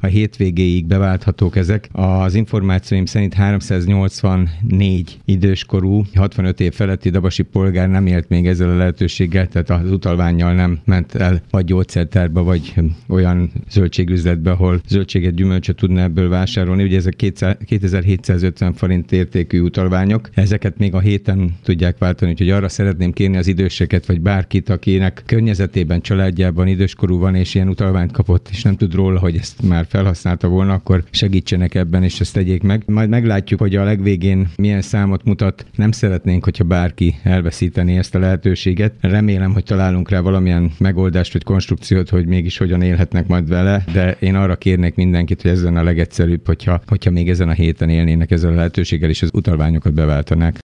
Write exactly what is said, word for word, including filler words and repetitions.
a hétvégéig beválthatók ezek. Az információim szerint háromszáznyolcvannégy időskorú, hatvanöt év feletti dabasi polgár nem élt még ezzel a lehetőséggel, tehát az utalvánnyal nem ment el vagy gyógyszertárba, vagy olyan zöldségüzletbe, ahol zöldséget, gyümölcsöt tudna ebből vásárolni. Ugye ezek kétezer-hétszázötven forint értékű utalványok. Ezeket még a héten tudják váltani, úgyhogy arra szeretném kérni az időseket, vagy bárkit, akinek környezetében, családjában időskorú van, és ilyen utalványt kapott, és nem tud róla, hogy ezt már felhasználta volna, akkor segítsenek ebben, és ezt tegyék meg. Majd meglátjuk, hogy a legvégén milyen számot mutat. Nem szeretnénk, hogyha bárki elveszíteni ezt a lehetőséget. Remélem, hogy találunk rá valamilyen megoldást, vagy konstrukciót, hogy mégis hogyan élhetnek majd vele, de én arra kérnék mindenkit, hogy ez lenne a legegyszerűbb, hogyha, hogyha még ezen a héten élnének ezzel a lehetőséggel, és az utalványokat beváltanák.